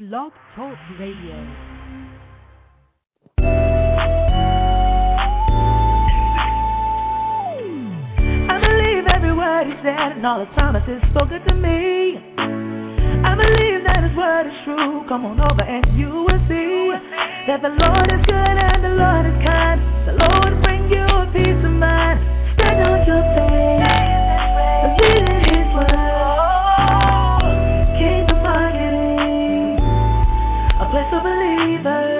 Blog Talk Radio. I believe every word he said and all his promises spoken to me. I believe that his word is true. Come on over and you will see that the Lord is good and the Lord is kind. The Lord will bring you a peace of mind. Stand on your faith, believe in his word. Kingdom marketing, a place for believers.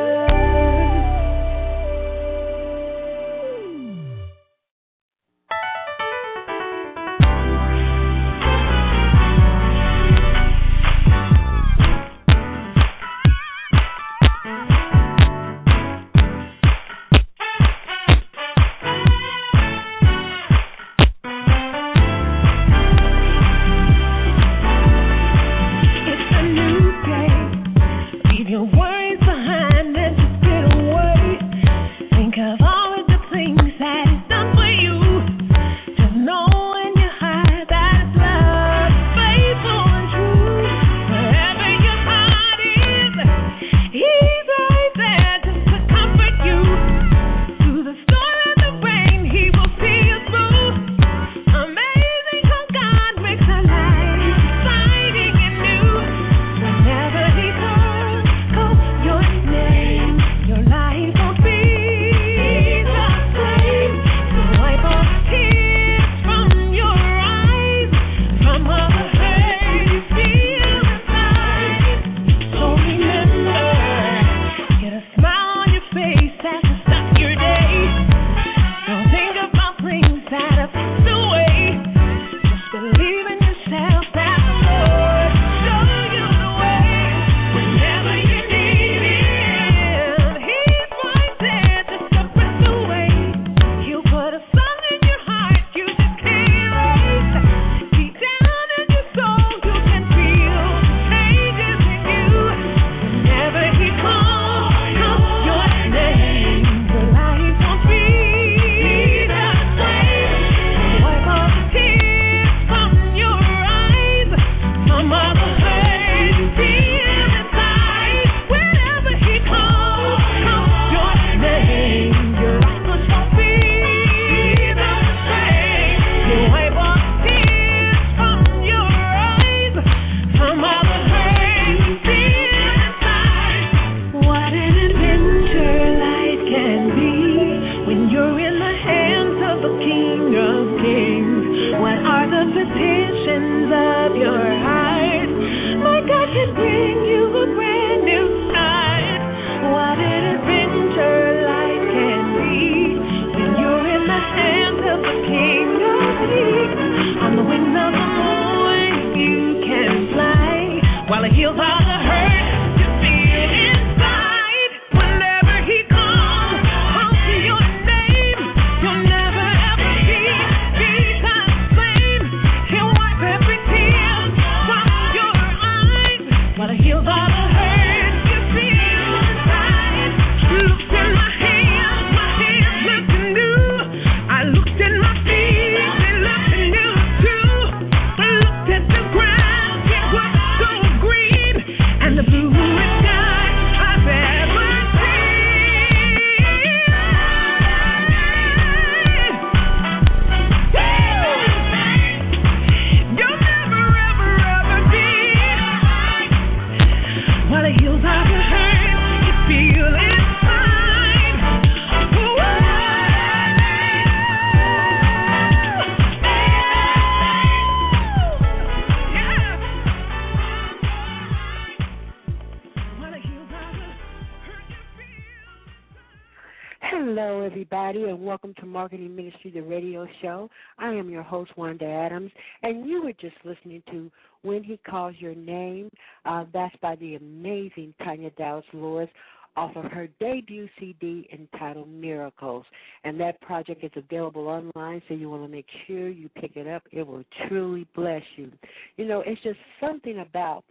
Hello, everybody, and welcome to Marketing Ministry, the radio show. I am your host, Wanda Adams, and you were just listening to When He Calls Your Name. That's by the amazing Tanya Dallas Lewis off of her debut CD entitled Miracles. And that project is available online, so you want to make sure you pick it up. It will truly bless you. You know, it's just something about,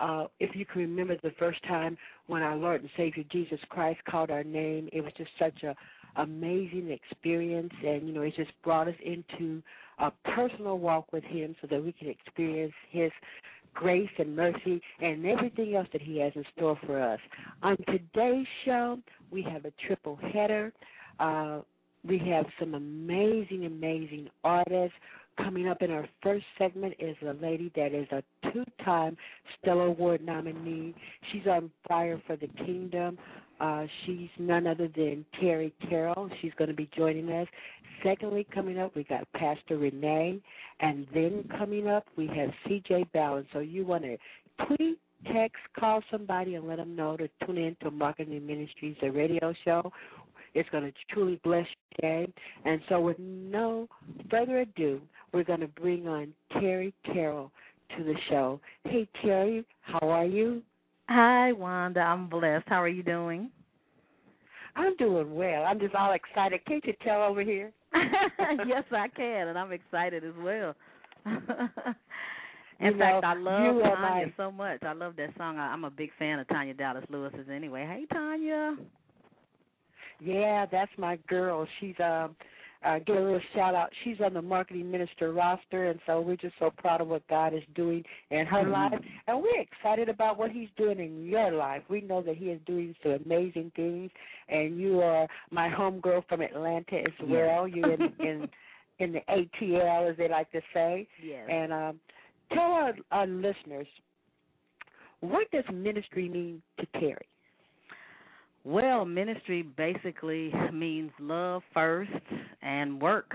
if you can remember the first time when our Lord and Savior Jesus Christ called our name, it was just such a amazing experience, and it's just brought us into a personal walk with Him so that we can experience His grace and mercy and everything else that He has in store for us. On today's show, we have a triple header. We have some amazing artists. Coming up in our first segment is a lady that is a two-time Stellar Award nominee. She's on fire for the kingdom. She's none other than Terry Carroll. She's going to be joining us. Secondly, coming up, we got Pastor Renee. And then coming up, we have C.J. Ballin. So you want to tweet, text, call somebody and let them know to tune in to Marketing Ministries, the radio show. It's going to truly bless your day. And so with no further ado, we're going to bring on Terry Carroll to the show. Hey, Terry, how are you? Hi, Wanda. I'm blessed. How are you doing? I'm doing well. I'm just all excited. Can't you tell over here? Yes, I can, and I'm excited as well. In fact, I love Tanya so much. I love that song. I'm a big fan of Tanya Dallas Lewis's anyway. Hey, Tanya. Yeah, that's my girl. She's give a little shout out. She's on the Marketing Minister roster, and so we're just so proud of what God is doing in her life, and we're excited about what He's doing in your life. We know that He is doing some amazing things, and you are my homegirl from Atlanta as well. You're in the ATL, as they like to say. Yes. And tell our listeners, what does ministry mean to Terry? Well, ministry basically means love first and work.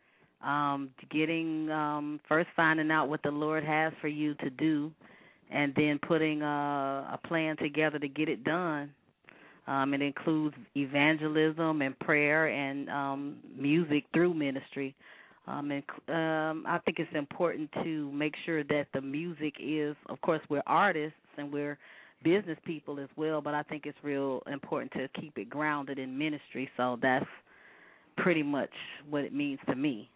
First finding out what the Lord has for you to do, and then putting a plan together to get it done. It includes evangelism and prayer and music through ministry. I think it's important to make sure that the music is, of course, we're artists and we're business people as well, but I think it's real important to keep it grounded in ministry, so that's pretty much what it means to me.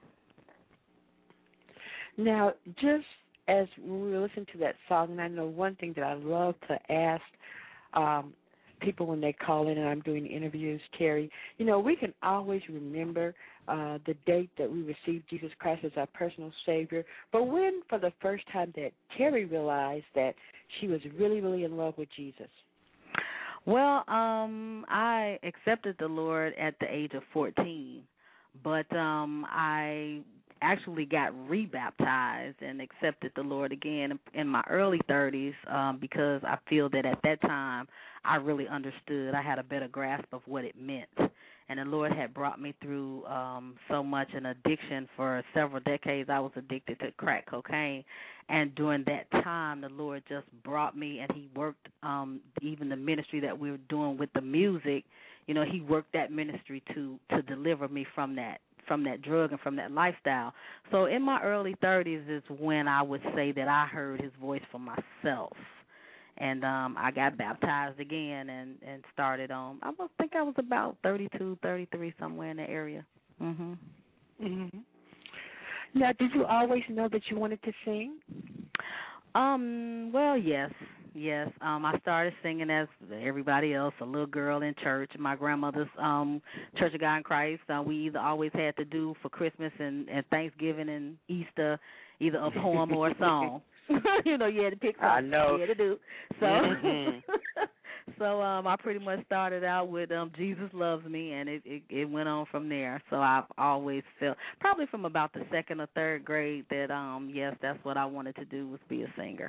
Now, just as we listen to that song, and I know one thing that I love to ask people when they call in and I'm doing interviews, Terry, we can always remember the date that we received Jesus Christ as our personal Savior, but when for the first time that Terry realized that she was really, really in love with Jesus? Well, I accepted the Lord at the age of 14, but I actually got rebaptized and accepted the Lord again in my early 30s because I feel that at that time I really understood. I had a better grasp of what it meant. And the Lord had brought me through so much an addiction for several decades. I was addicted to crack cocaine. And during that time, the Lord just brought me, and He worked even the ministry that we were doing with the music. He worked that ministry to deliver me from that drug and from that lifestyle. So in my early 30s is when I would say that I heard His voice for myself. And I got baptized again and started on, I think I was about 32, 33, somewhere in the area. Mhm. Mhm. Now, did you always know that you wanted to sing? Well, yes. I started singing as everybody else, a little girl in church. My grandmother's Church of God in Christ. We either always had to do for Christmas and Thanksgiving and Easter either a poem or a song. You had to pick something. I know. You had to do. So, so I pretty much started out with Jesus Loves Me, and it went on from there. So I've always felt, probably from about the second or third grade, that yes, that's what I wanted to do, was be a singer.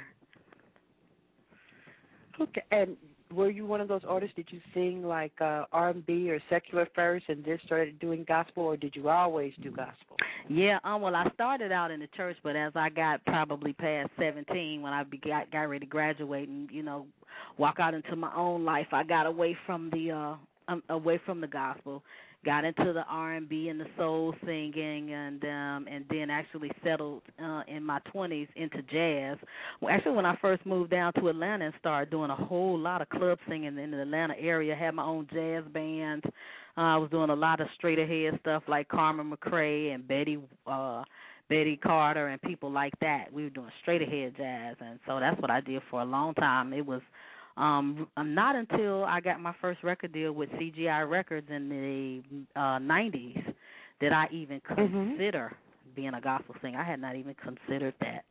Okay, and were you one of those artists? Did you sing like R&B or secular first, and then started doing gospel, or did you always do gospel? Yeah, well, I started out in the church, but as I got probably past 17, when I got ready to graduate and walk out into my own life, I got away from the gospel, got into the R&B and the soul singing, and then actually settled in my 20s into jazz. Well, actually, when I first moved down to Atlanta and started doing a whole lot of club singing in the Atlanta area, had my own jazz band. I was doing a lot of straight ahead stuff like Carmen McRae and Betty Carter and people like that. We were doing straight ahead jazz, and so that's what I did for a long time. It was Not until I got my first record deal with CGI Records in the 90s did I even consider being a gospel singer. I had not even considered that.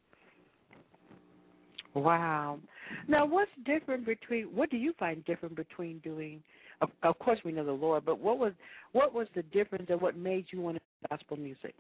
Wow. Now, what do you find different between doing, of course we know the Lord, but what was the difference and what made you want to do gospel music?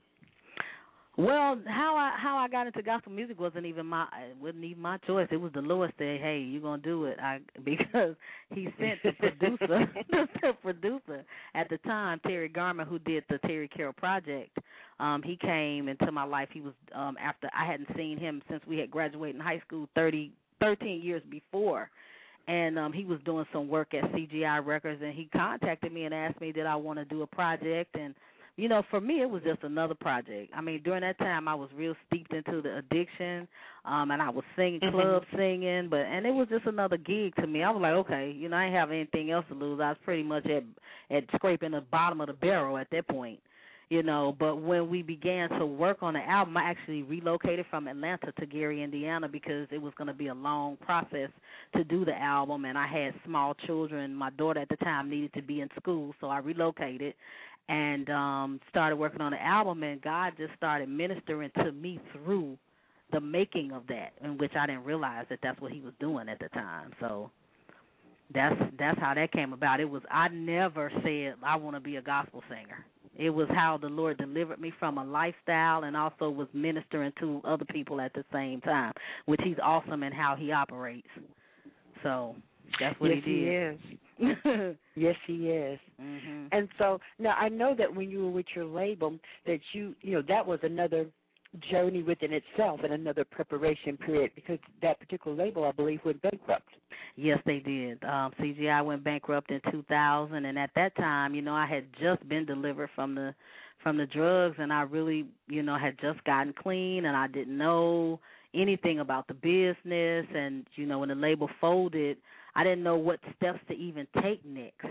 Well, how I got into gospel music wasn't even my choice. It was the Lord said, "Hey, you're gonna do it," because He sent the producer, the producer at the time, Terry Garman, who did the Terry Carroll Project. He came into my life. He was after I hadn't seen him since we had graduated in high school 13 years before. And he was doing some work at CGI Records, and he contacted me and asked me did I want to do a project. And you know, for me, it was just another project. I mean, during that time, I was real steeped into the addiction, and I was singing, club singing, and it was just another gig to me. I was like, okay, you know, I didn't have anything else to lose. I was pretty much at scraping the bottom of the barrel at that point, you know. But when we began to work on the album, I actually relocated from Atlanta to Gary, Indiana, because it was going to be a long process to do the album, and I had small children. My daughter at the time needed to be in school, so I relocated and started working on the album, and God just started ministering to me through the making of that, in which I didn't realize that that's what He was doing at the time. So that's how that came about. I never said I want to be a gospel singer. It was how the Lord delivered me from a lifestyle and also was ministering to other people at the same time, which He's awesome in how He operates. So that's what He did. He is. Yes, He is. And so now I know that when you were with your label, that you know that was another journey within itself and another preparation period, because that particular label, I believe, went bankrupt. Yes, they did. CGI went bankrupt in 2000, and at that time, you know, I had just been delivered from the drugs, and I really, you know, had just gotten clean, and I didn't know anything about the business. And you know, when the label folded, I didn't know what steps to even take next.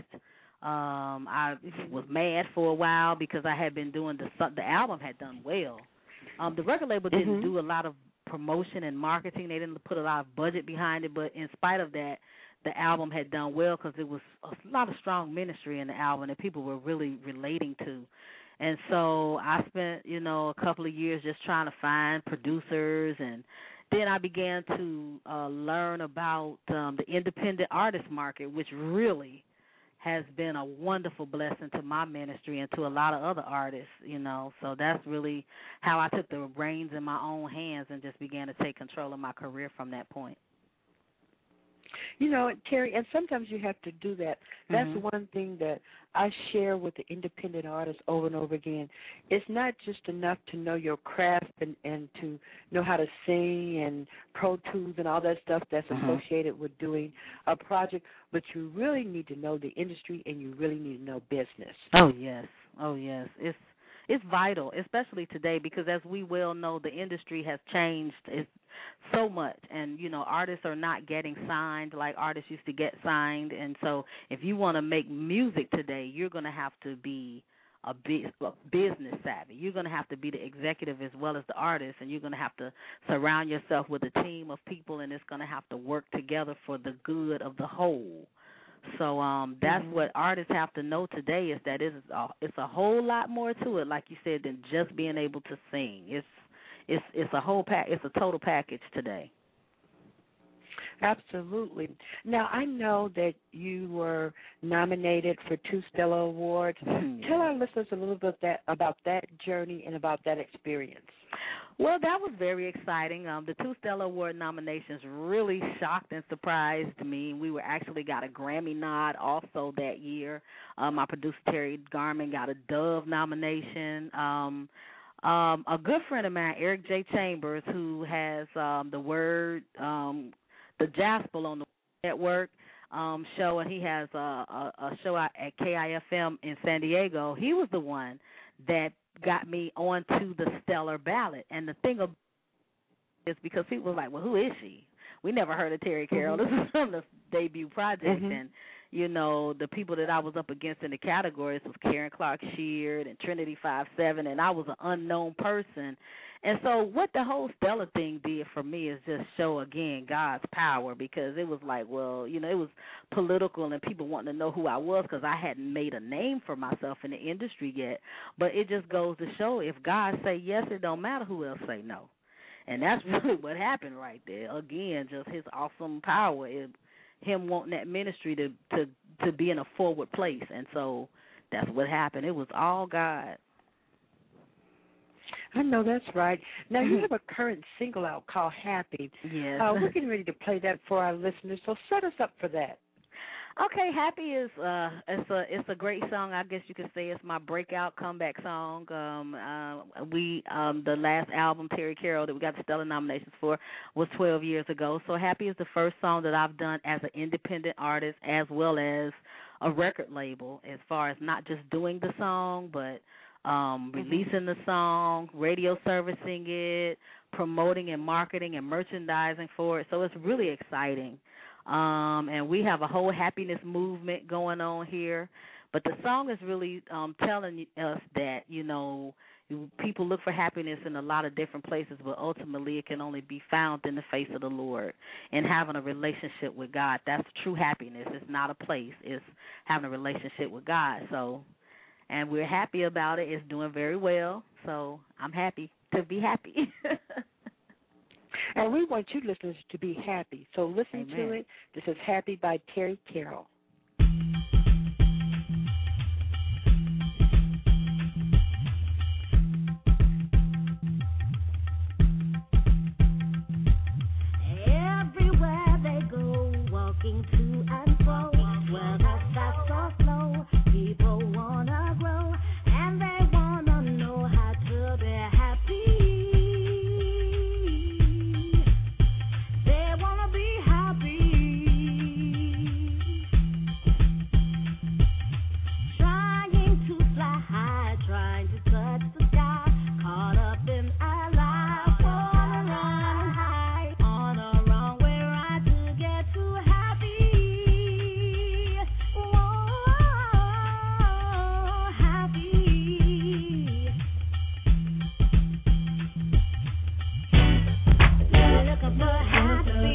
I was mad for a while because I had been doing the album had done well. The record label didn't do a lot of promotion and marketing. They didn't put a lot of budget behind it, but in spite of that, the album had done well because there was a lot of strong ministry in the album that people were really relating to. And so I spent, you know, a couple of years just trying to find producers, and then I began to learn about the independent artist market, which really has been a wonderful blessing to my ministry and to a lot of other artists, you know. So that's really how I took the reins in my own hands and just began to take control of my career from that point. You know, Terry, and sometimes you have to do that. That's one thing that I share with the independent artists over and over again. It's not just enough to know your craft and to know how to sing and Pro Tools and all that stuff that's associated with doing a project, but you really need to know the industry and you really need to know business. Oh, yes. It's vital, especially today, because as we well know, the industry has changed so much, and you know, artists are not getting signed like artists used to get signed. And so if you want to make music today, you're going to have to be a business savvy. You're going to have to be the executive as well as the artist, and you're going to have to surround yourself with a team of people, and it's going to have to work together for the good of the whole. So that's what artists have to know today, is that it's a whole lot more to it, like you said, than just being able to sing. It's a whole it's a total package today. Absolutely. Now, I know that you were nominated for 2 Stellar Awards. Tell our listeners a little bit about that journey and about that experience. Well, that was very exciting. The 2 Stellar Award nominations really shocked and surprised me. We actually got a Grammy nod also that year. My producer, Terry Garman, got a Dove nomination. A good friend of mine, Eric J. Chambers, who has the Word, the Jaspel on the network show, and he has a show out at KIFM in San Diego. He was the one that got me onto the Stellar ballot. And the thing about it is because people were like, well, who is she? We never heard of Terry Carroll. This is from the debut project. And, the people that I was up against in the categories was Karen Clark Sheard and Trinity 5-7, and I was an unknown person. And so what the whole Stella thing did for me is just show, again, God's power, because it was like, well, it was political and people wanting to know who I was because I hadn't made a name for myself in the industry yet. But it just goes to show, if God say yes, it don't matter who else say no. And that's really what happened right there. Again, just his awesome power, him wanting that ministry to be in a forward place. And so that's what happened. It was all God. I know that's right. Now, you have a current single out called Happy. Yes. We're getting ready to play that for our listeners, so set us up for that. Okay, Happy is it's a great song. I guess you could say it's my breakout comeback song. The last album, Terry Carroll, that we got the Stellar nominations for, was 12 years ago. So Happy is the first song that I've done as an independent artist, as well as a record label, as far as not just doing the song, but releasing the song, radio servicing it, promoting and marketing and merchandising for it. So it's really exciting. And we have a whole happiness movement going on here. But the song is really telling us that, people look for happiness in a lot of different places, but ultimately it can only be found in the face of the Lord and having a relationship with God. That's true happiness. It's not a place. It's having a relationship with God. So, and we're happy about it. It's doing very well. So I'm happy to be happy. And we want you listeners to be happy. So listen Amen. to it. This is Happy by Terry Carroll. Everywhere they go, walking to and fro, whether fast or slow, people wanna grow, and they wanna know how to be happy. They wanna be happy. Trying to fly high, trying to touch the sky, caught up in our life, wanna run high on a wrong way ride to get to happy. Whoa, happy. You're looking for happy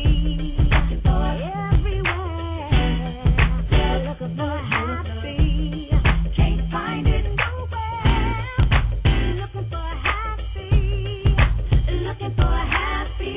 everywhere. You're looking for happy, can't find it nowhere. Looking for happy, looking for happy.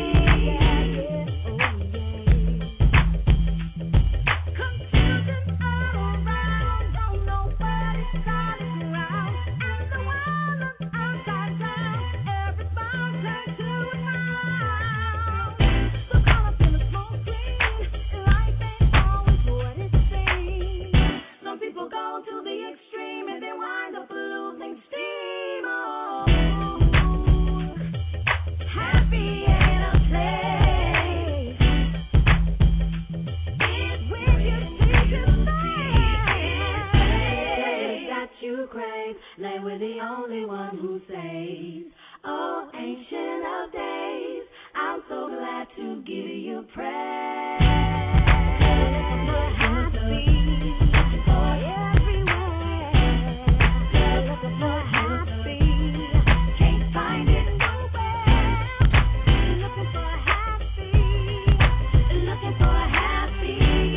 Confusion all around, don't know what it's starting around, and the world looks upside down. Everybody's turned to a frown. So caught up in a smoke screen, life ain't always what it seems. Some people go to the extreme and they wind up losing steam. Oh, happy ain't a place. It's when you see your face that you crave. Lay with the only one who saves. Oh, ancient of days, I'm so glad to give you praise. Happy everywhere. Looking for happy, can't find it nowhere. Looking for happy, looking for happy.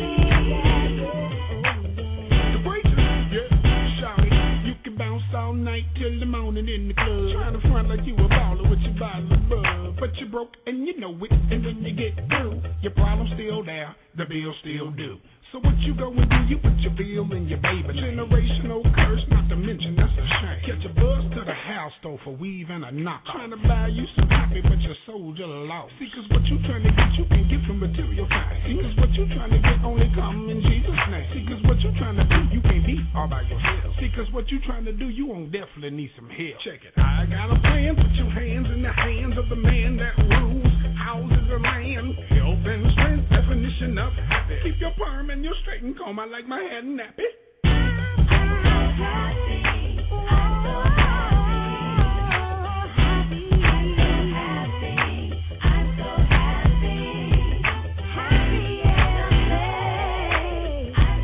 The waitress, yeah, shawty, you can bounce all night till the morning in the club. Trying to front like you a baller with your bottle of bug, but you broke and you know it. And when you get through, your problem's still there, the bills still due. So what you go and do? You put your bill in your baby name. Generational curse, not to mention that's a shame. Catch a bus to the house store for weave and a knock. Trying to buy you some happy, but your soul just lost. See, cause what you trying to get, you can get from material things. See, cause what you trying to get only come in Jesus' name. See, cause what you trying to do, you can't be all by yourself. See, cause what you trying to do, you won't definitely need some help. Check it. I got a plan, put your hands in the hands of the man that rules houses and land. Health and strength, definition of happy. Keep your perm and your straight and comb. I like my hair nappy. I'm so happy.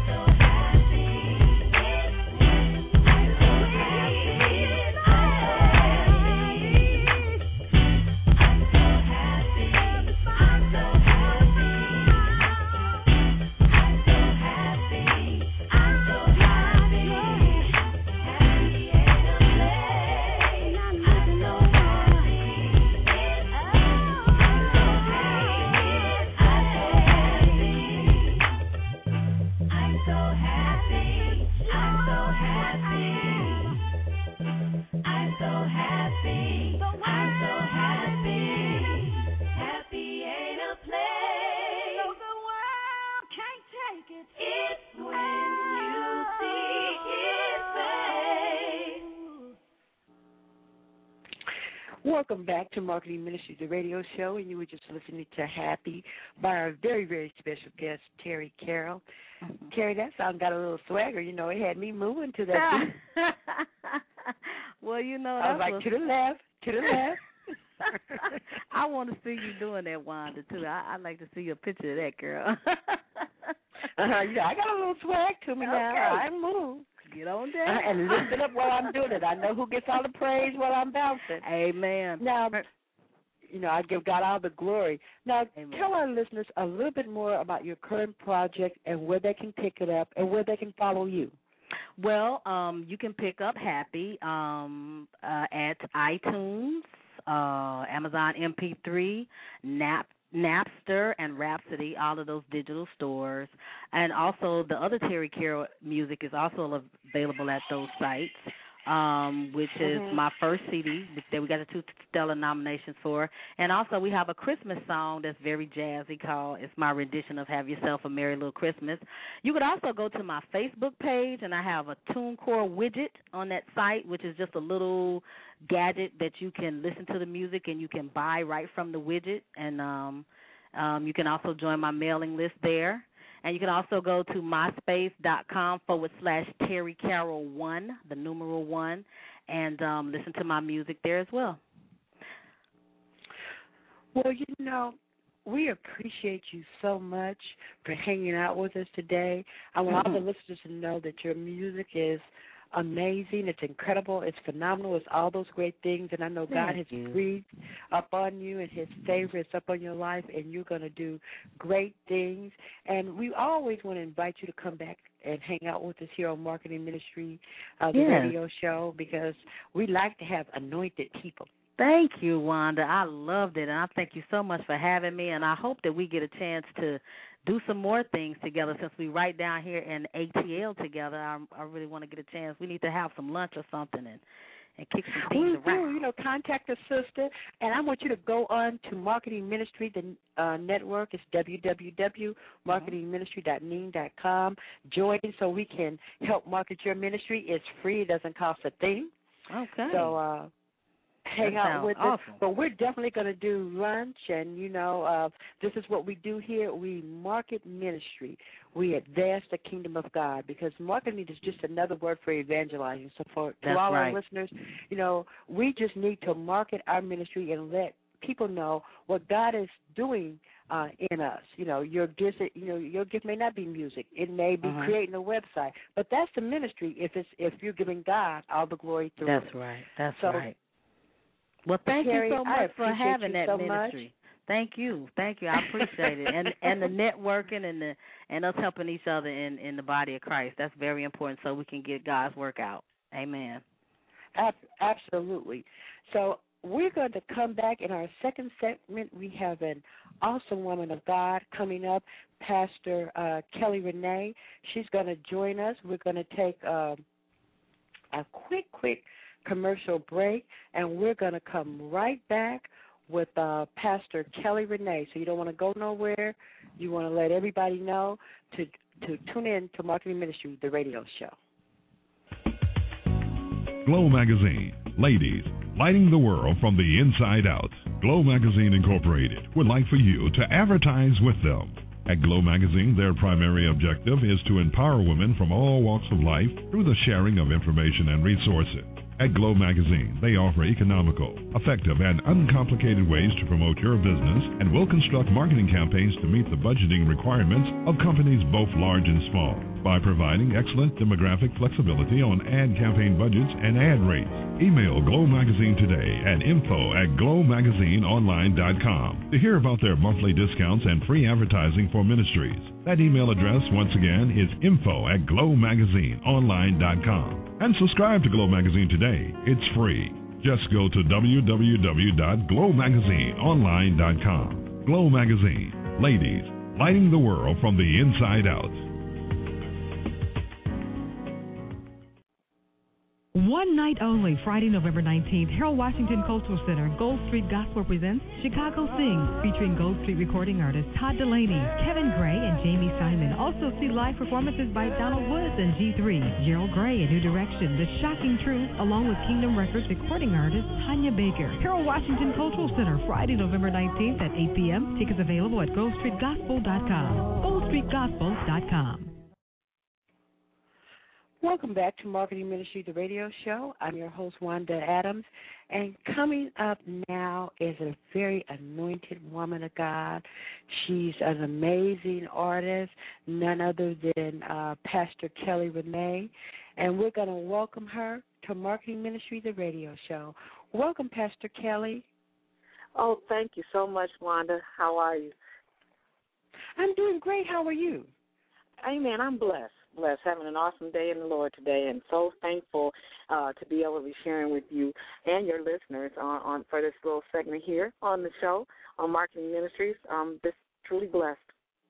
welcome back to Marketing Ministries, the radio show, and you were just listening to Happy by our very, very special guest, Terry Carroll. Mm-hmm. Terry, that song got a little swagger. You know, it had me moving to that beat. Well, you know, I was like, to the left, to the left. I want to see you doing that, Wanda, too. I'd like to see a picture of that, girl. Yeah, I got a little swag to me now. I move. Get on down. And lift it up while I'm doing it. I know who gets all the praise while I'm bouncing. Amen. Now, you know, I give God all the glory. Now, Amen. Tell our listeners a little bit more about your current project and where they can pick it up and where they can follow you. Well, you can pick up Happy at iTunes, Amazon MP3, Napster, and Rhapsody, all of those digital stores. And also the other Terry Carroll music is also available at those sites, which is my first CD that we got the 2 Stellar nominations for. And also we have a Christmas song that's very jazzy called It's My Rendition of Have Yourself a Merry Little Christmas. You could also go to my Facebook page, and I have a TuneCore widget on that site, which is just a little gadget that you can listen to the music and you can buy right from the widget. And you can also join my mailing list there. And you can also go to myspace.com/Terry Carroll 1, the numeral 1, and listen to my music there as well. Well, you know, we appreciate you so much for hanging out with us today. I want all the listeners to know that your music is amazing. It's incredible. It's phenomenal. It's all those great things. And I know God has breathed up on you, and his favor is up on your life, and you're going to do great things. And we always want to invite you to come back and hang out with us here on Marketing Ministry, the radio show, because we like to have anointed people. Thank you, Wanda. I loved it, and I thank you so much for having me, and I hope that we get a chance to do some more things together since we right down here in ATL together. I really want to get a chance. We need to have some lunch or something and kick some things around. You know, contact a sister, and I want you to go on to Marketing Ministry, the network. It's www.marketingministry.ning.com. Join so we can help market your ministry. It's free. It doesn't cost a thing. Okay. So, hang out with us. But we're definitely going to do lunch, and, you know, this is what we do here. We market ministry. We advance the kingdom of God, because marketing is just another word for evangelizing. So to all our listeners, you know, we just need to market our ministry and let people know what God is doing in us. You know, your gift may not be music. It may be creating a website. But that's the ministry if you're giving God all the glory through it. That's right. That's right. Well, thank you so much for having that ministry. Thank you. I appreciate it, and the networking and us helping each other in the body of Christ. That's very important, so we can get God's work out. Amen. Absolutely. So we're going to come back in our second segment. We have an awesome woman of God coming up, Pastor Kelly Renee. She's going to join us. We're going to take a quick commercial break, and we're going to come right back with Pastor Kelly Renee. So you don't want to go nowhere. You want to let everybody know to tune in to Marketing Ministry, the radio show. Glow Magazine. Ladies, lighting the world from the inside out. Glow Magazine Incorporated would like for you to advertise with them. At Glow Magazine, their primary objective is to empower women from all walks of life through the sharing of information and resources. At Glow Magazine, they offer economical, effective, and uncomplicated ways to promote your business and will construct marketing campaigns to meet the budgeting requirements of companies both large and small by providing excellent demographic flexibility on ad campaign budgets and ad rates. Email Glow Magazine today at info@glowmagazineonline.com to hear about their monthly discounts and free advertising for ministries. That email address, once again, is info@glowmagazineonline.com. And subscribe to Glow Magazine today. It's free. Just go to www.glowmagazineonline.com. Glow Magazine. Ladies, lighting the world from the inside out. One night only, Friday, November 19th, Harold Washington Cultural Center, Gold Street Gospel presents Chicago Sings, featuring Gold Street recording artists Todd Delaney, Kevin Gray, and Jamie Simon. Also also see live performances by Donald Woods and G3, Gerald Gray, A New Direction, The Shocking Truth, along with Kingdom Records recording artist Tanya Baker. Harold Washington Cultural Center, Friday, November 19th at 8 p.m. Tickets available at GoldStreetGospel.com. GoldStreetGospel.com. Welcome back to Marketing Ministry, the radio show. I'm your host, Wanda Adams. And coming up now is a very anointed woman of God. She's an amazing artist, none other than Pastor Kelly Renee. And we're going to welcome her to Marketing Ministry, the radio show. Welcome, Pastor Kelly. Oh, thank you so much, Wanda. How are you? I'm doing great. How are you? Amen. I'm blessed, having an awesome day in the Lord today, and so thankful to be able to be sharing with you and your listeners on for this little segment here on the show on Marketing Ministries. Just truly blessed.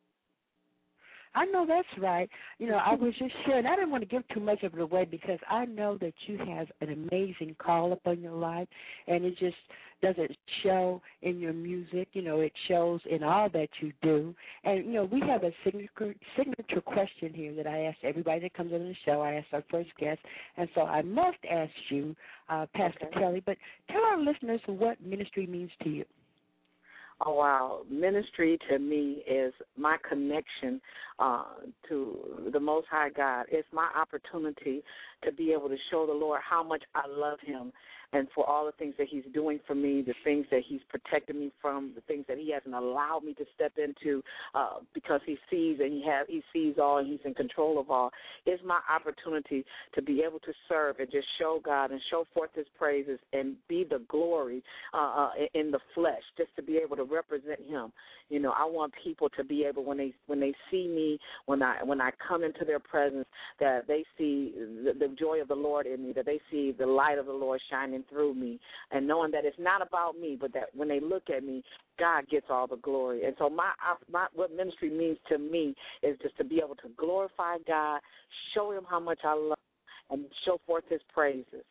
I know that's right. You know, I was just sharing. I didn't want to give too much of it away because I know that you have an amazing call upon your life, and it just doesn't show in your music. You know, it shows in all that you do. And, you know, we have a signature question here that I ask everybody that comes on the show. I ask our first guest. And so I must ask you, Pastor Kelly, but tell our listeners what ministry means to you. Oh, wow. Ministry to me is my connection to the Most High God. It's my opportunity to be able to show the Lord how much I love him and for all the things that he's doing for me, the things that he's protected me from, the things that he hasn't allowed me to step into because he sees and he sees all and he's in control of all. It's my opportunity to be able to serve and just show God and show forth his praises and be the glory in the flesh, just to be able to represent him. You know, I want people to be able, when they see me, when I come into their presence, that they see the joy of the Lord in me, that they see the light of the Lord shining through me, and knowing that it's not about me, but that when they look at me, God gets all the glory. And so what ministry means to me is just to be able to glorify God, show him how much I love him, and show forth his praises.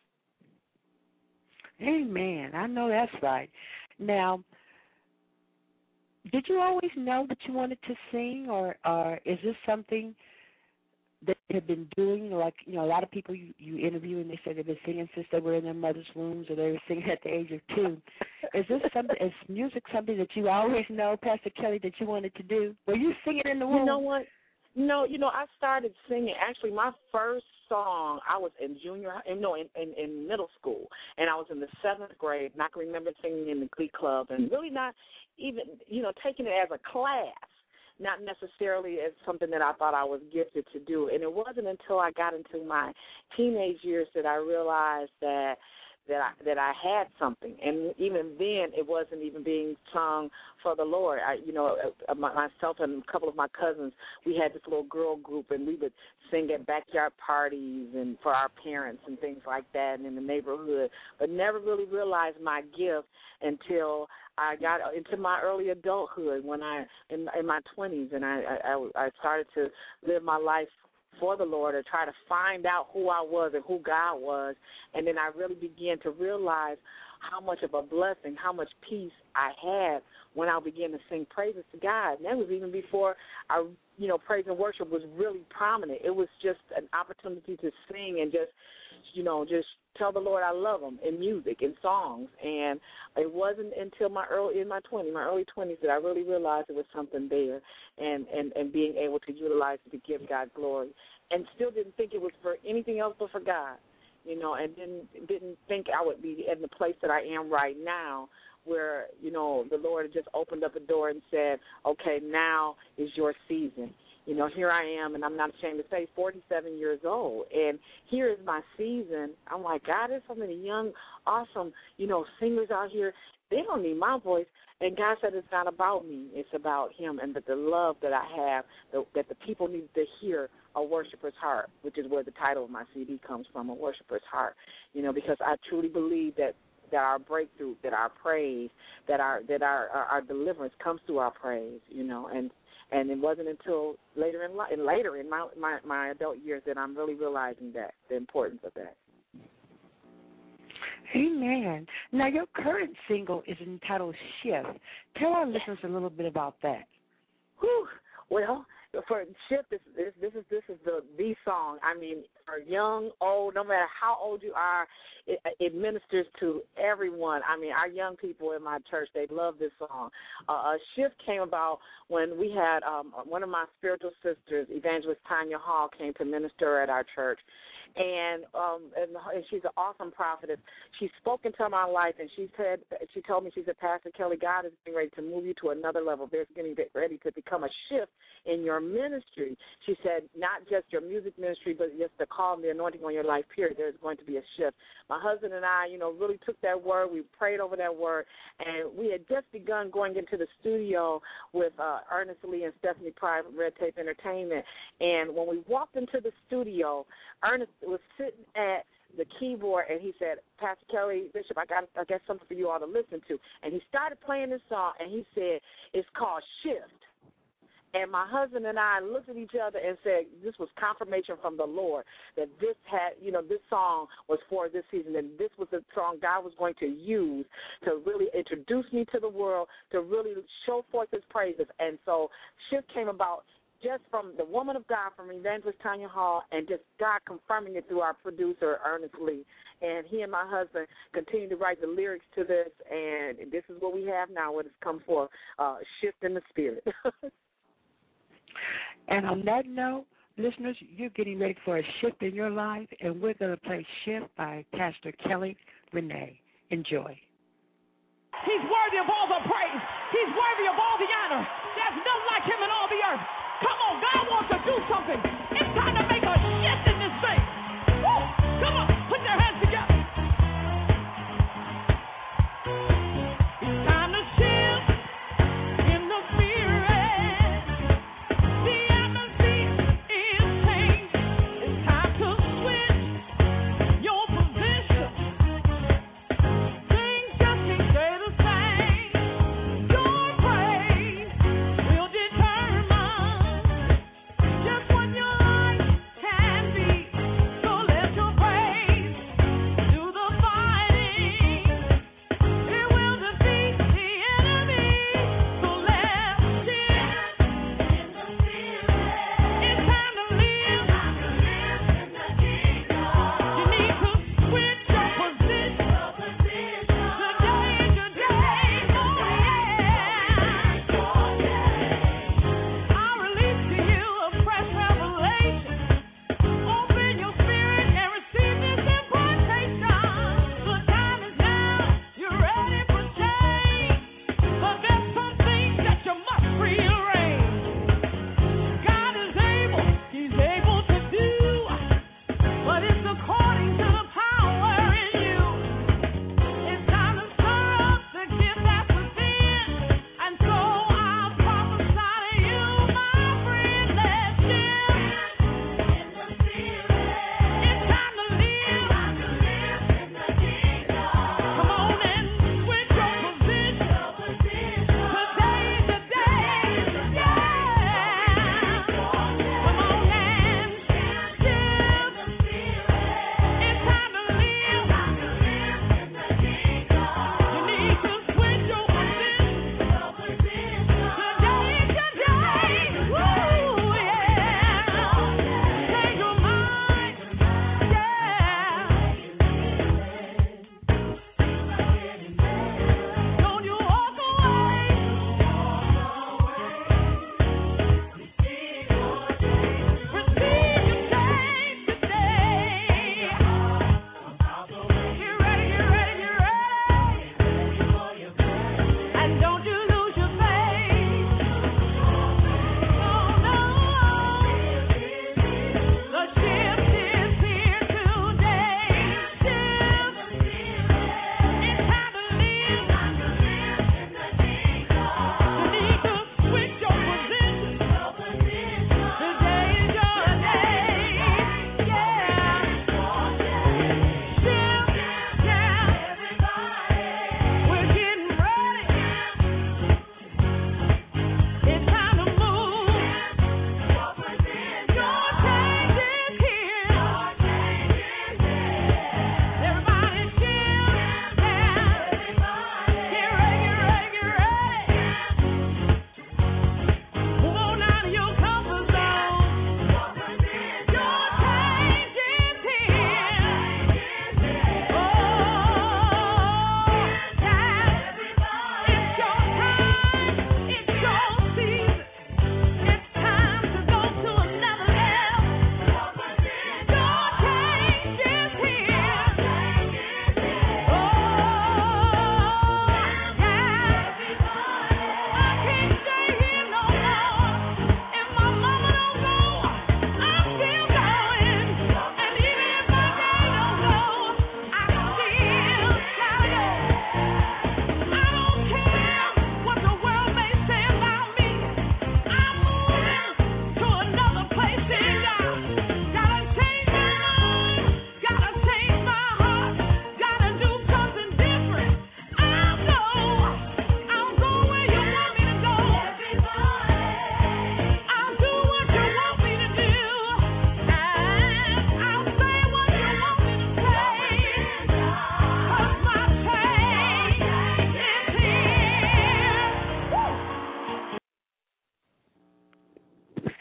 Amen. I know that's right. Now, did you always know that you wanted to sing, or is this something that you have been doing? Like, you know, a lot of people you interview and they say they've been singing since they were in their mother's wombs, or they were singing at the age of 2. Is music something that you always know, Pastor Kelly, that you wanted to do? Were you singing in the womb? You know what? No, I started singing. Actually, my first song, I was in in middle school, and I was in the 7th grade, and I can remember singing in the Glee Club, and really not even, taking it as a class, not necessarily as something that I thought I was gifted to do. And it wasn't until I got into my teenage years that I realized that I had something, and even then, it wasn't even being sung for the Lord. Myself and a couple of my cousins, we had this little girl group, and we would sing at backyard parties and for our parents and things like that, and in the neighborhood, but never really realized my gift until I got into my early adulthood, when in my 20s, and I started to live my life for the Lord, or try to find out who I was and who God was. And then I really began to realize how much of a blessing, how much peace I had when I began to sing praises to God. And that was even before praise and worship was really prominent. It was just an opportunity to sing and just tell the Lord I love him in music, in songs. And it wasn't until my early 20s that I really realized there was something there, and being able to utilize it to give God glory. And still didn't think it was for anything else but for God, and didn't think I would be in the place that I am right now, where, the Lord had just opened up a door and said, okay, now is your season. Here I am, and I'm not ashamed to say, 47 years old, and here is my season. I'm like, God, there's so many young, awesome, singers out here. They don't need my voice. And God said it's not about me. It's about him, and that the love that I have, that the people need to hear, A Worshiper's Heart, which is where the title of my CD comes from, A Worshiper's Heart, because I truly believe that our breakthrough, that our praise, that our deliverance comes through our praise, and it wasn't until later in my adult years that I'm really realizing that, the importance of that. Amen. Now, your current single is entitled Shift. Tell our listeners a little bit about that. Well, for shift, this is the song. I mean, for young, old, no matter how old you are, it ministers to everyone. I mean, our young people in my church, they love this song. A shift came about when we had one of my spiritual sisters, Evangelist Tanya Hall, came to minister at our church. And she's an awesome prophetess. She spoke into my life, and she told me, Pastor Kelly, God is getting ready to move you to another level. There's getting ready to become a shift in your ministry. She said, not just your music ministry, but just the call and the anointing on your life, period. There's going to be a shift. My husband and I, really took that word. We prayed over that word, and we had just begun going into the studio with Ernest Lee and Stephanie Pride from Red Tape Entertainment. And when we walked into the studio, Ernest was sitting at the keyboard, and he said, Pastor Kelly, Bishop, I got something for you all to listen to. And he started playing this song, and he said, it's called Shift. And my husband and I looked at each other and said, this was confirmation from the Lord that this song was for this season, and this was the song God was going to use to really introduce me to the world, to really show forth his praises. And so Shift came about just from the woman of God, from Evangelist Tanya Hall, and just God confirming it through our producer, Ernest Lee. And he and my husband continue to write the lyrics to this, and this is what we have now, what has come forth, Shift in the Spirit. And on that note, listeners, you're getting ready for a shift in your life, and we're going to play Shift by Pastor Kelly Renee. Enjoy. He's worthy of all the praise. He's worthy of all the honor. There's none like him in all the earth. Come on, God wants to do something. It's time to make a shift in this thing. Woo! Come on, put your hands together. It's time to shift in the spirit. The atmosphere is changed. It's time to switch your position. Things just can't stay the same. Your praise will determine just what you're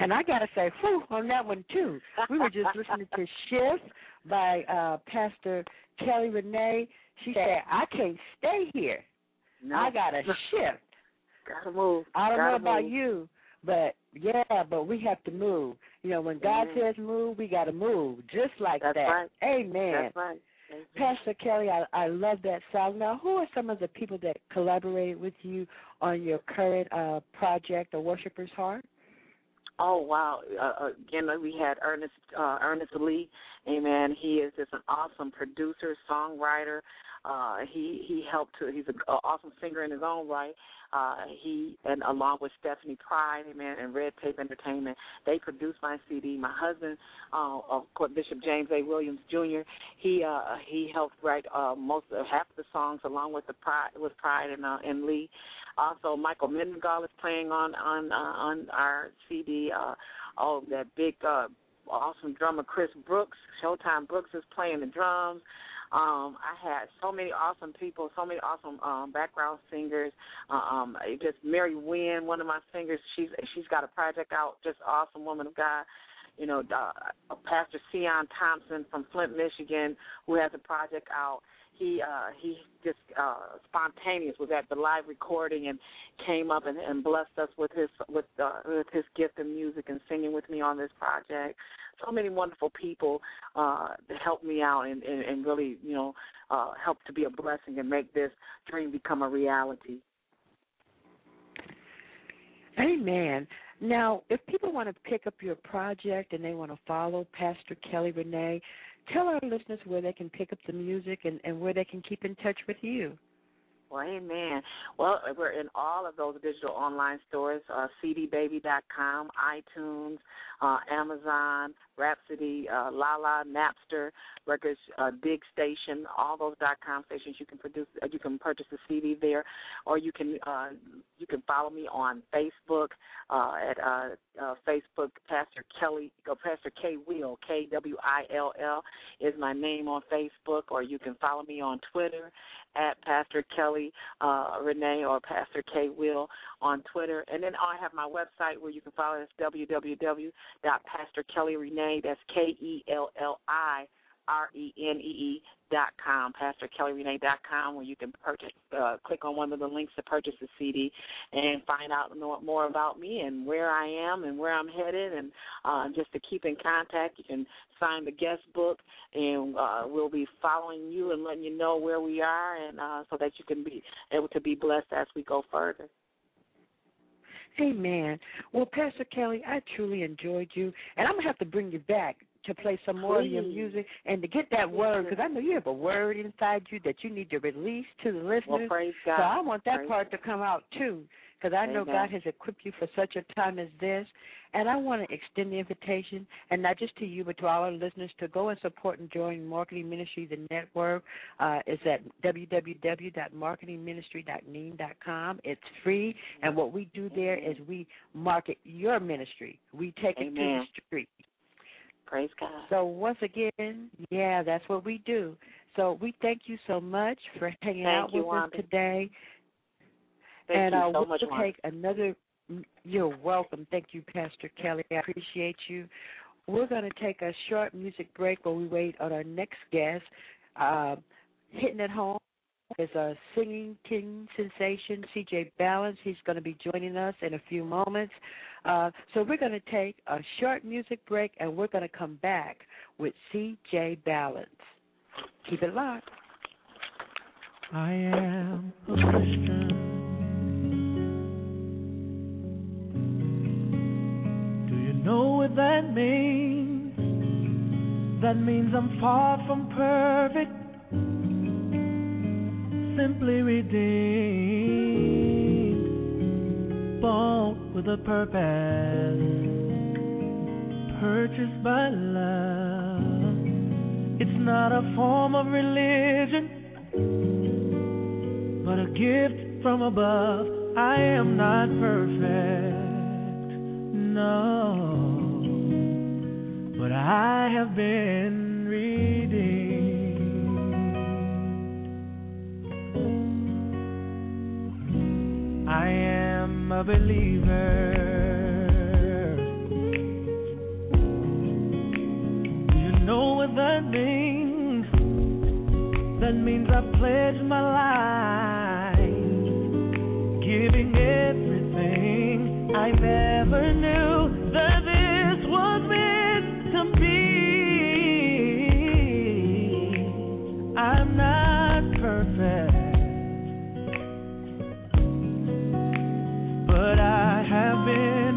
And I got to say, whew, on that one, too. We were just listening to Shift by Pastor Kelly Renee. She said, I can't stay here. No. I got to shift. Gotta move. I don't know about move. you, but we have to move. You know, when God says move, we got to move, just like That's that. Right. Amen. That's right. Pastor Kelly, I love that song. Now, who are some of the people that collaborated with you on your current project, A Worshiper's Heart? Oh, wow. Again, we had Ernest Lee. Amen. He is just an awesome producer, songwriter. He helped to. He's an awesome singer in his own right. And along with Stephanie Pride, amen, and Red Tape Entertainment, they produced my CD. My husband, of course, Bishop James A. Williams Jr., he helped write half of the songs along with Pride and Lee. Also, Michael Mendengal is playing on our CD. That big awesome drummer Chris Brooks, Showtime Brooks, is playing the drums. I had so many awesome people, so many awesome background singers. Just Mary Wynn, one of my singers, she's got a project out, just awesome woman of God. You know, Pastor Sion Thompson from Flint, Michigan, who has a project out. He just spontaneous, was at the live recording and came up and blessed us with his gift of music and singing with me on this project. So many wonderful people that helped me out and really, you know, helped to be a blessing and make this dream become a reality. Amen. Now, if people want to pick up your project and they want to follow Pastor Kelly Renee, tell our listeners where they can pick up the music and where they can keep in touch with you. Well, amen. Well, we're in all of those digital online stores, cdbaby.com, iTunes, Amazon, Rhapsody, Lala, Napster, Records, Dig Station, all those .com stations. You can purchase the CD there, or you can follow me on Facebook at Facebook. Pastor Kelly, Pastor K Will, KWILL is my name on Facebook, or you can follow me on Twitter at Pastor Kelly Renee or Pastor K Will on Twitter. And then I have my website where you can follow us, www.pastorkellyrenee, that's KELLIRENEE.com, PastorKellyRenee.com, where you can purchase, click on one of the links to purchase the CD and find out more about me and where I am and where I'm headed, and just to keep in contact. You can sign the guest book, and we'll be following you and letting you know where we are, and so that you can be able to be blessed as we go further. Amen. Well, Pastor Kelly, I truly enjoyed you, and I'm going to have to bring you back to play some more of your music and to get that word, because I know you have a word inside you that you need to release to the listeners. Well, praise God. So I want that part to come out, too, because I know God has equipped you for such a time as this. And I want to extend the invitation, and not just to you, but to all our listeners, to go and support and join Marketing Ministry, the network. It's at www.marketingministry.neem.com. It's free, and what we do there is we market your ministry. We take it to the street. Praise God. So once again, that's what we do. So we thank you so much for hanging out with us today. Thank you so we'll much, take another. You're welcome. Thank you, Pastor Kelly. I appreciate you. We're going to take a short music break while we wait on our next guest. Hitting it home is a singing king sensation, C.J. Balance. He's going to be joining us in a few moments. So we're going to take a short music break, and we're going to come back with C.J. Balance. Keep it locked. I am a Christian. Do you know what that means? That means I'm far from perfect, simply redeemed, bought with a purpose, purchased by love. It's not a form of religion, but a gift from above. I am not perfect, no, but I have been redeemed. I am a believer. That means I pledge my life, giving everything. I never knew that this was meant to be. I'm not perfect, but I have been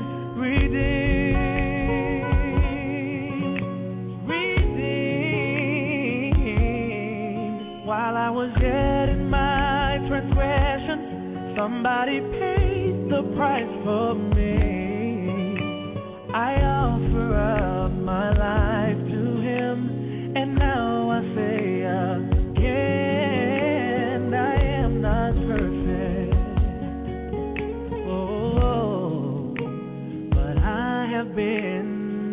redeemed. While I was yet in my transgression, somebody paid the price for me. I offer up my life to Him, and now I say again, I am not perfect. Oh, but I have been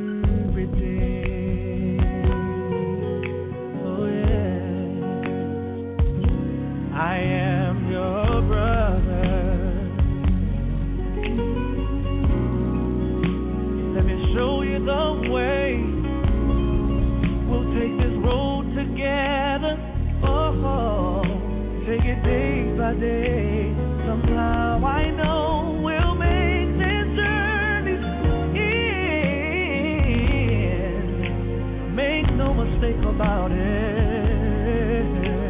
redeemed. Oh yeah, I am your brother. Let me show you the way. We'll take this road together. Oh, take it day by day. Somehow I know we'll make this journey end. Make no mistake about it.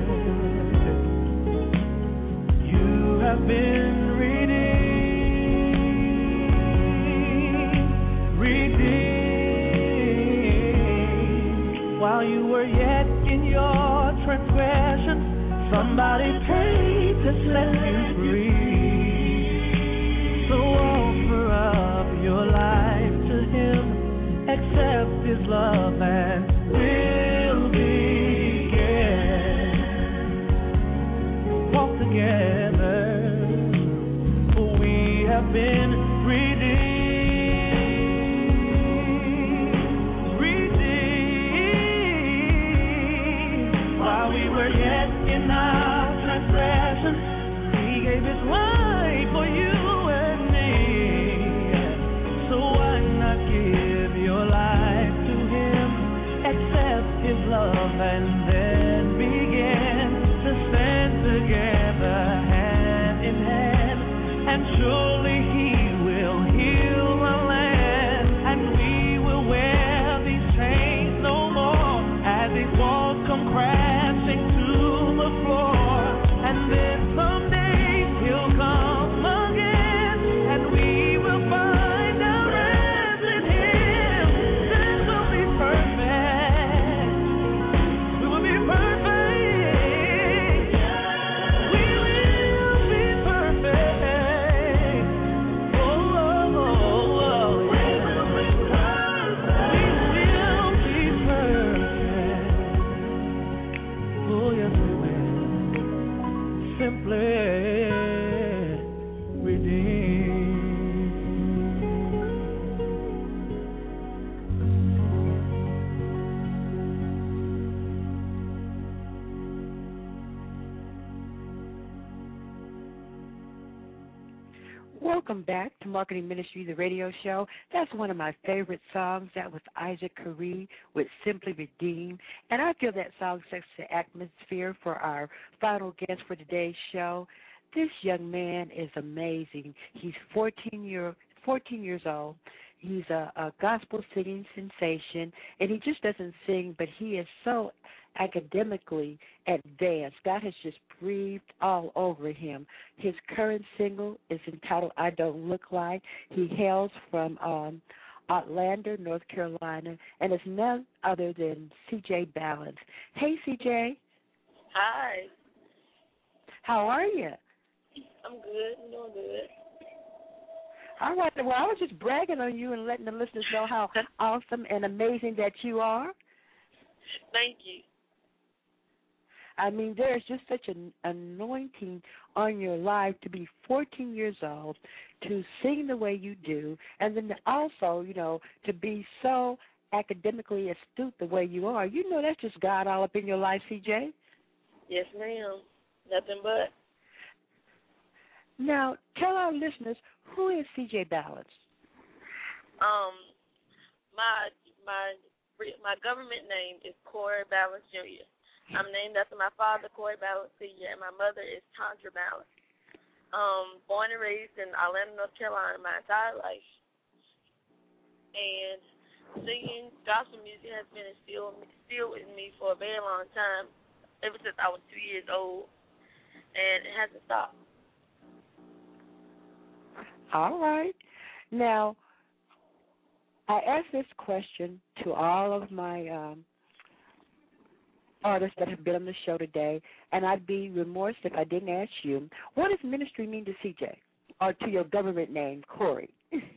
You have been redeemed. While you were yet in your transgression, somebody paid to set you free. So offer up your life to Him, accept His love, and we'll begin. Walk together, for we have been redeemed. While we were yet in our transgression, He gave His life for you and me. So why not give your life to Him, accept His love, and then begin to stand together hand in hand, and surely He will heal the land, and we will wear these chains no more as these walls come crashing to the floor. And then someday He'll come again, and we will find our rest in Him. Then we'll be perfect. We will be perfect. We will be perfect. Oh, oh, oh, oh. We will be perfect. Oh, yes, we will. Simply redeemed. Welcome back to Marketing Ministry, the radio show. That's one of my favorite songs. That was Isaac Carree with Simply Redeemed. And I feel that song sets the atmosphere for our final guest for today's show. This young man is amazing. He's 14 years old. He's a gospel singing sensation, and he just doesn't sing, but he is so academically advanced. God has just breathed all over him. His current single is entitled I Don't Look Like. He hails from Atlanta, North Carolina, and is none other than C.J. Balance. Hey, C.J. Hi. How are you? I'm good. I'm doing good. All right. Well, I was just bragging on you and letting the listeners know how awesome and amazing that you are. Thank you. I mean, there is just such an anointing on your life to be 14 years old, to sing the way you do, and then also, you know, to be so academically astute the way you are. You know, that's just God all up in your life, C.J. Yes, ma'am. Nothing but. Now, tell our listeners, who is C.J. Balance? My my government name is Corey Balance Jr. I'm named after my father, Corey Balance Sr., and my mother is Tandra Balance. Born and raised in Atlanta, North Carolina, my entire life. And singing gospel music has been instilled with me for a very long time, ever since I was 2 years old, and it hasn't stopped. All right. Now, I asked this question to all of my artists that have been on the show today, and I'd be remorse if I didn't ask you, what does ministry mean to CJ, or to your government name, Corey?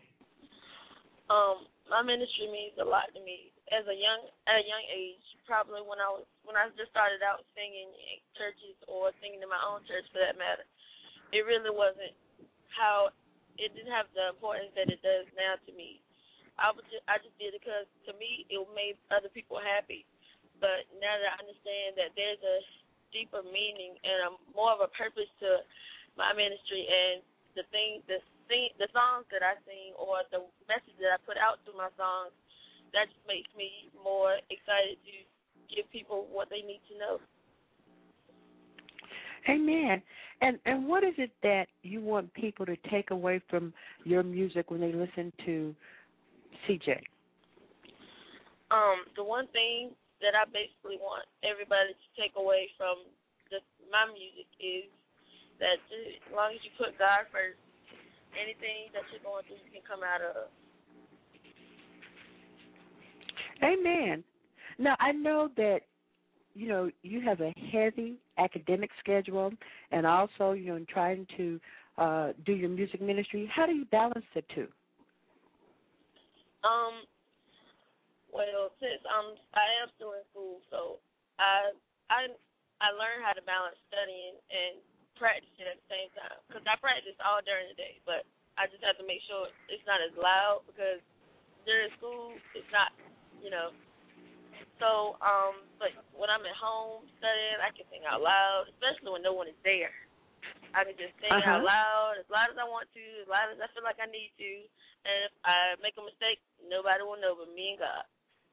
My ministry means a lot to me. At a young age, probably when I just started out singing in churches or singing in my own church for that matter, it really wasn't it didn't have the importance that it does now to me. I just did it because to me it made other people happy. But now that I understand that there's a deeper meaning and more of a purpose to my ministry and the songs that I sing or the message that I put out through my songs, that just makes me more excited to give people what they need to know. Amen. And what is it that you want people to take away from your music when they listen to CJ? The one thing that I basically want everybody to take away from my music is that as long as you put God first, anything that you're going through, you can come out of. Amen. Now, I know that, you have a heavy academic schedule and also, trying to do your music ministry. How do you balance the two? Well, since I am still in school, so I learned how to balance studying and practicing at the same time. Because I practice all during the day, but I just have to make sure it's not as loud because during school it's not, So, but when I'm at home studying, I can sing out loud, especially when no one is there. I can just sing out loud as loud as I want to, as loud as I feel like I need to. And if I make a mistake, nobody will know but me and God.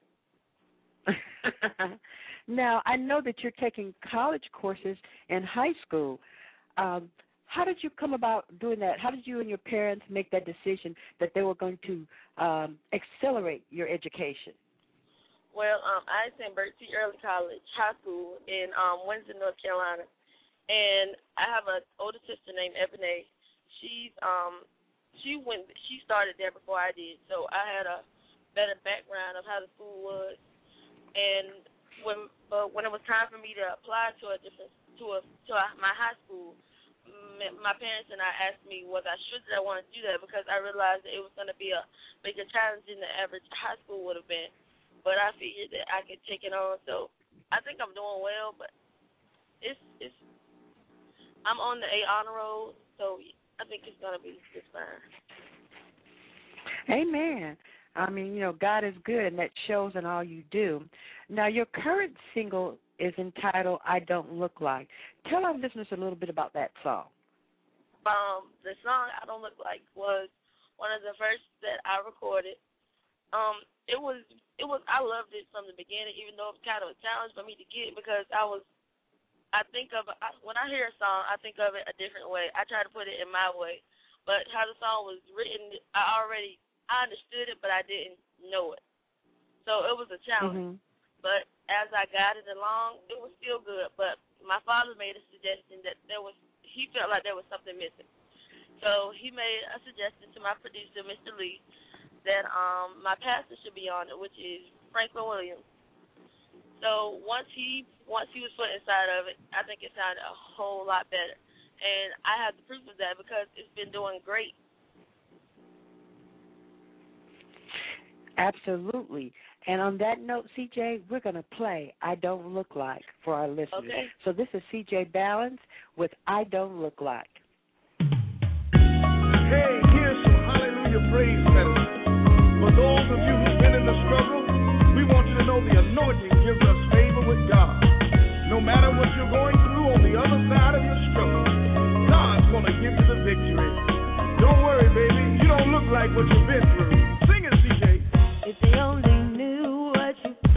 Now, I know that you're taking college courses in high school. How did you come about doing that? How did you and your parents make that decision that they were going to accelerate your education? Well, I attend Burt T. Early College High School in Windsor, North Carolina, and I have an older sister named Ebony. She started there before I did, so I had a better background of how the school was. And when it was time for me to apply to my high school, my parents and I asked me was I sure that I wanted to do that because I realized that it was going to be a bigger challenge than the average high school would have been. But I figured that I could take it on, so I think I'm doing well. But I'm on the A honor roll, so I think it's gonna be just fine. Amen. I mean, God is good, and that shows in all you do. Now, your current single is entitled "I Don't Look Like." Tell our listeners a little bit about that song. The song "I Don't Look Like" was one of the first that I recorded. I loved it from the beginning, even though it was kind of a challenge for me to get because when I hear a song, I think of it a different way. I try to put it in my way, but how the song was written, I understood it, but I didn't know it. So it was a challenge. Mm-hmm. But as I got it along, it was still good. But my father made a suggestion that he felt like there was something missing. So he made a suggestion to my producer, Mr. Lee, that my pastor should be on it, which is Franklin Williams. So once he was put inside of it, I think it sounded a whole lot better. And I have the proof of that because it's been doing great. Absolutely. And on that note, CJ, we're going to play "I Don't Look Like" for our listeners. Okay. So this is CJ Balance with "I Don't Look Like." Hey, here's some hallelujah praise medicine. For those of you who've been in the struggle, we want you to know the anointing gives us favor with God. No matter what you're going through on the other side of your struggle, God's going to give you the victory. Don't worry, baby. You don't look like what you've been through. Sing it, CJ. If they only knew what you've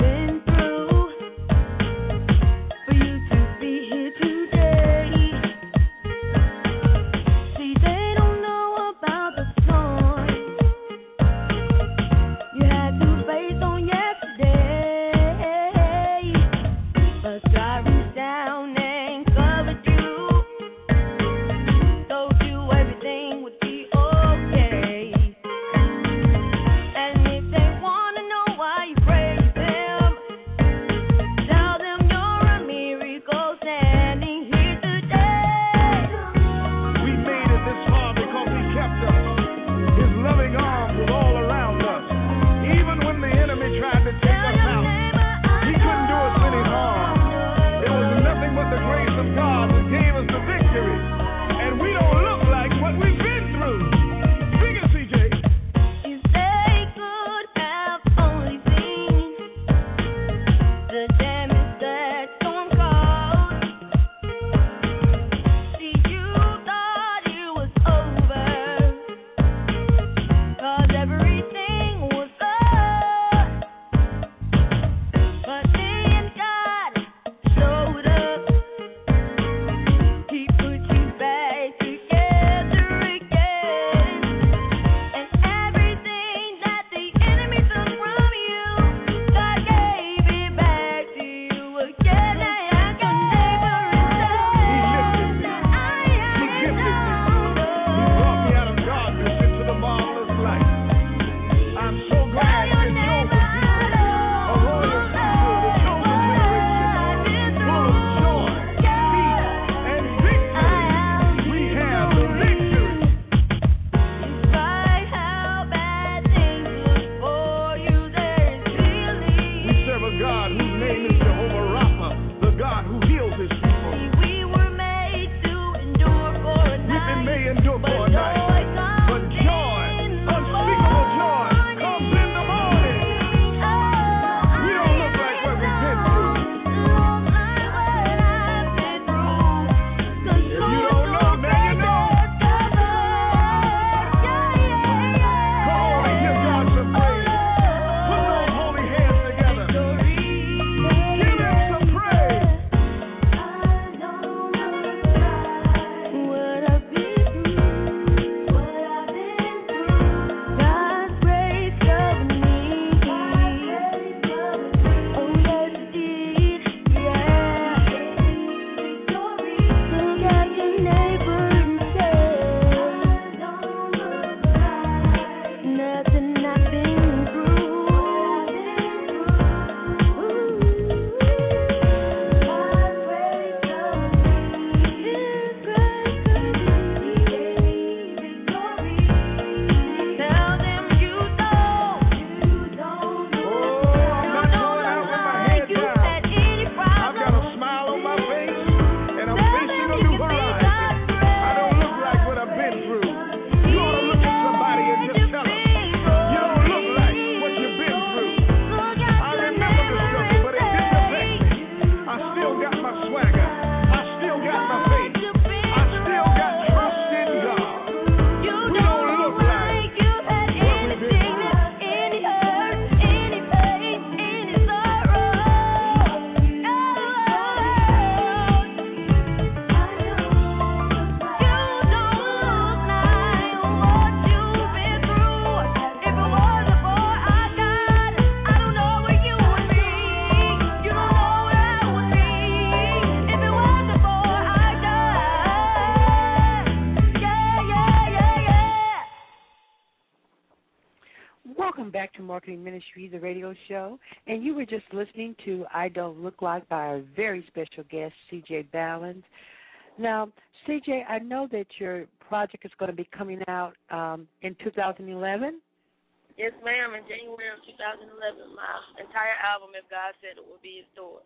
back to Marketing Ministry, the radio show, and you were just listening to I Don't Look Like by our very special guest, C.J. Ballens. Now, C.J., I know that your project is going to be coming out in 2011. Yes, ma'am. In January of 2011, my entire album, If God Said It, will be in store.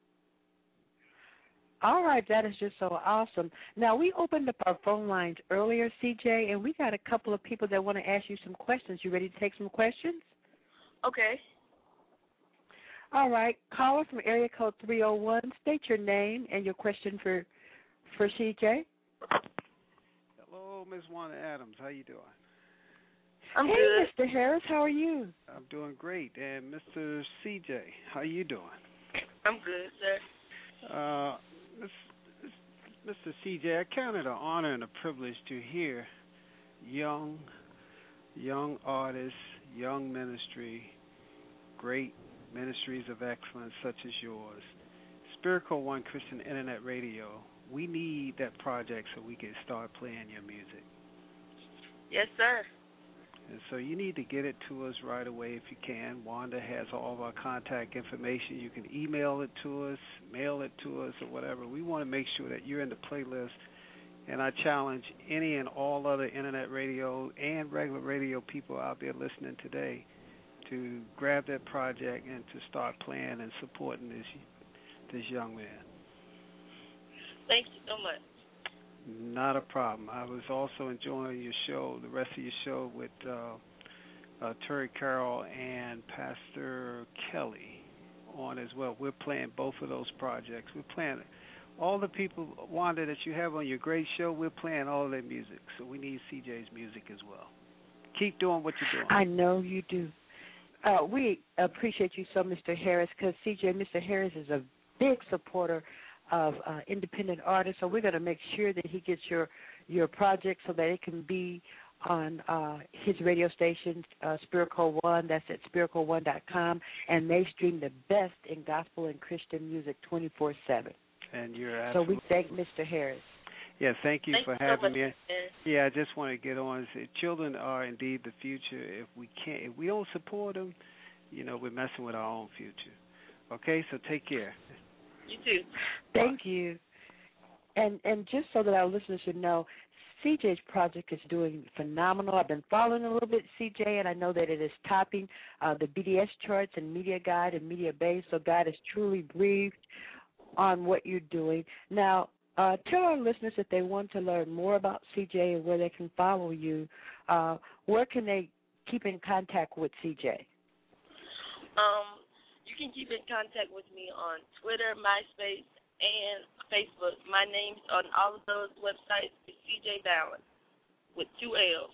All right, that is just so awesome. Now, we opened up our phone lines earlier, CJ, and we got a couple of people that want to ask you some questions. You ready to take some questions? Okay. All right. Caller from area code 301, state your name and your question for CJ. Hello, Ms. Wanda Adams. How you doing? I'm hey, good. Mr. Harris, how are you? I'm doing great. And Mr. CJ, how you doing? I'm good, sir. Mr. CJ, I count it an honor and a privilege to hear young artists, young ministry, great ministries of excellence such as yours. Spiritual One Christian Internet Radio, we need that project so we can start playing your music. Yes, sir. And so you need to get it to us right away if you can. Wanda has all of our contact information. You can email it to us, mail it to us, or whatever. We want to make sure that you're in the playlist. And I challenge any and all other internet radio and regular radio people out there listening today to grab that project and to start playing and supporting this young man. Thank you so much. Not a problem. I was also enjoying your show, the rest of your show with Terry Carroll and Pastor Kelly on as well. We're playing both of those projects. We're playing all the people, Wanda, that you have on your great show. We're playing all of their music, so we need CJ's music as well. Keep doing what you're doing. I know you do. We appreciate you so, Mr. Harris, because CJ, Mr. Harris is a big supporter of independent artists, so we're going to make sure that he gets your project so that it can be on his radio station, Spiritual One. That's at spiritualone.com, and they stream the best in gospel and Christian music 24/7. And you're absolutely. So we thank Mr. Harris. Yeah, thank you for so having much, me. man. Yeah, I just want to get on and say children are indeed the future. If we don't support them, we're messing with our own future. Okay, so take care. You too. Thank you. And just so that our listeners should know, CJ's project is doing phenomenal. I've been following a little bit, CJ, and I know that it is topping the BDS charts and Media Guide and Media Base, so God has truly breathed on what you're doing. Now, tell our listeners if they want to learn more about CJ and where they can follow you, where can they keep in contact with CJ? You can keep in contact with me on Twitter, MySpace, and Facebook. My name's on all of those websites is CJ Ballens with 2 L's.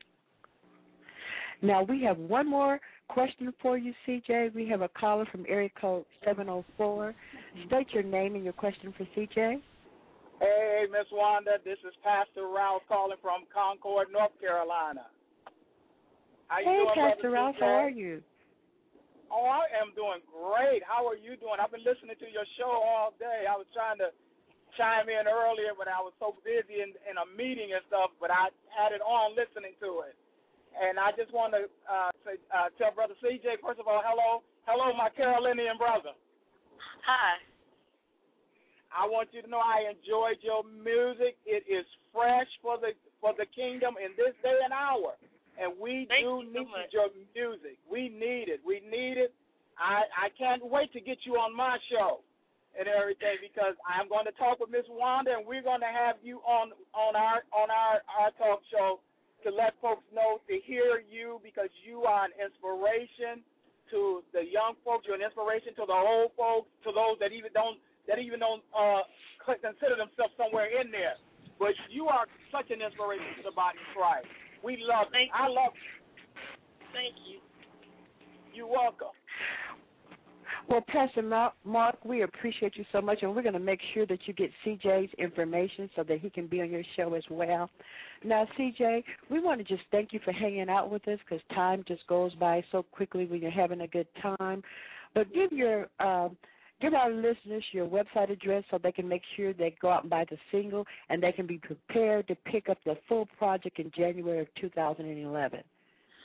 Now, we have one more question for you, CJ. We have a caller from area code 704. State your name and your question for CJ. Hey, Miss Wanda, this is Pastor Ralph calling from Concord, North Carolina. Hey, Pastor Ralph, how are you? Oh, I am doing great. How are you doing? I've been listening to your show all day. I was trying to chime in earlier, but I was so busy in a meeting and stuff, but I had it on listening to it. And I just want to tell Brother CJ, first of all, hello. Hello, my Carolinian brother. Hi. I want you to know I enjoyed your music. It is fresh for the kingdom in this day and hour. And we do need your music. We need it. We need it. I can't wait to get you on my show and everything because I'm going to talk with Miss Wanda and we're going to have you on our talk show to let folks know, to hear you because you are an inspiration to the young folks. You're an inspiration to the old folks, to those that even don't consider themselves somewhere in there. But you are such an inspiration to the body of Christ. We love you. I love you. Thank you. You're welcome. Well, Pastor Mark, we appreciate you so much, and we're going to make sure that you get CJ's information so that he can be on your show as well. Now, CJ, we want to just thank you for hanging out with us because time just goes by so quickly when you're having a good time. But give our listeners your website address so they can make sure they go out and buy the single and they can be prepared to pick up the full project in January of 2011.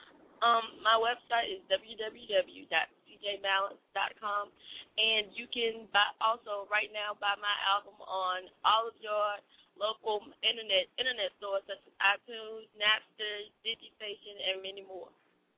My website is www.cjbalance.com, and you can also right now buy my album on all of your local internet stores such as iTunes, Napster, DigiStation, and many more.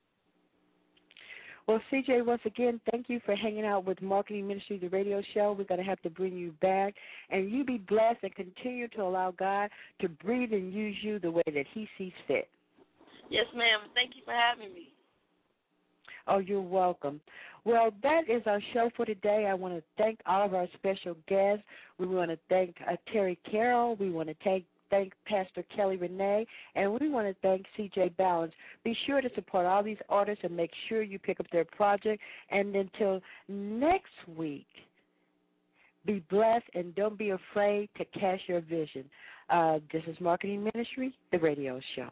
Well, CJ, once again, thank you for hanging out with Marketing Ministry, the radio show. We're going to have to bring you back, and you be blessed and continue to allow God to breathe and use you the way that He sees fit. Yes, ma'am. Thank you for having me. Oh, you're welcome. Well, that is our show for today. I want to thank all of our special guests. We want to thank Terry Carroll. We want to thank Pastor Kelly Renee, and we want to thank CJ Balance. Be sure to support all these artists and make sure you pick up their project. And until next week, be blessed and don't be afraid to cast your vision. This is Marketing Ministry, the radio show.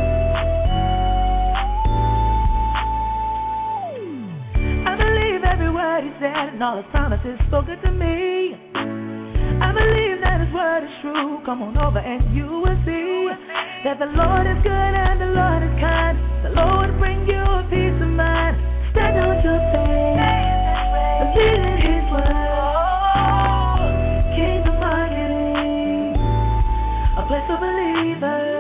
He said, and all His promises spoken to me. I believe that His word is true. Come on over and you will see that the Lord is good and the Lord is kind. The Lord will bring you a peace of mind. Stand on your faith, believe in His word. Kingdom Marketing, a place for believers.